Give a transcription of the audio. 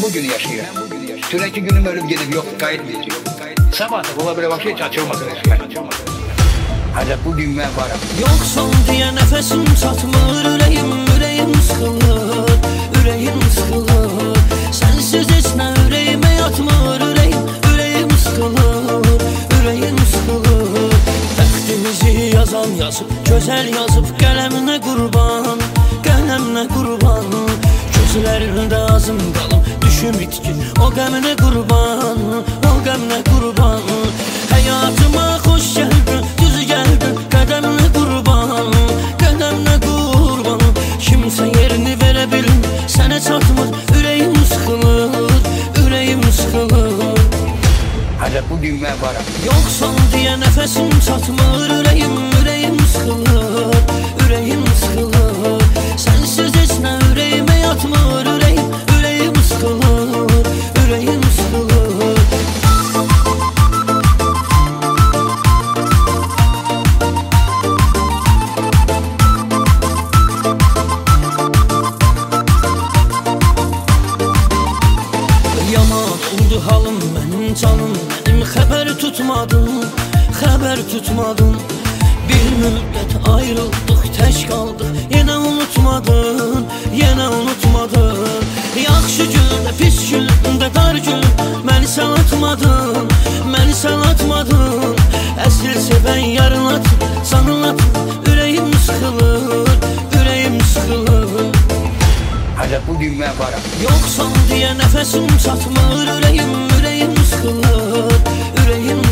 bugünü yaşayıram. Dünənki günüm ölüb gedib yox, qayıtmayacaq. Sabah da ola belə başa heç açılmasın resmen. Ancaq bugün mən varım. Yoksan diye nefesim çatmır, ürəyim sıxılır, ürəyim sıxılır. Sensiz heç nə ürəyimə yatmır, ürəyim sıxılır, ürəyim sıxılır. Təqdimizi yazan yazıb, gözəl yazıb, qələminə qurban, qələminə qurban. Gözlərində azım qalım, düşüm itkin, o qəminə qurban, o qəminə qurban. Həyatıma xoş gəldin, düz gəldin, qədəminə qurban, qədəminə qurban. Kimsə yerini verə bilmir, sənə çatmır, ürəyim sıxılır, ürəyim sıxılır. Ancaq bugün mən varım. Yoksan diye nefesim çatmır, ürəyim sıxılır, ürəyim sıxılır. Sensiz heç nə ürəyimə yatmır, ürəyim sıxılır, ürəyim sıxılır. Yaman oldu halım, mənim canım, mənim xəbər tutmadın. Bir müddət ayrıldıq, tək qaldıq, yenə unutmadın. Yaxşı gündə, pis gündə, dar gün, məni sən atmadın. Əsl sevən yarın atın, canın atın, ürəyim sıxılır, ürəyim sıxılır. Ancaq bugün mən varım. Yoksan diye nefesim çatmır, ürəyim sıxılır, ürəyim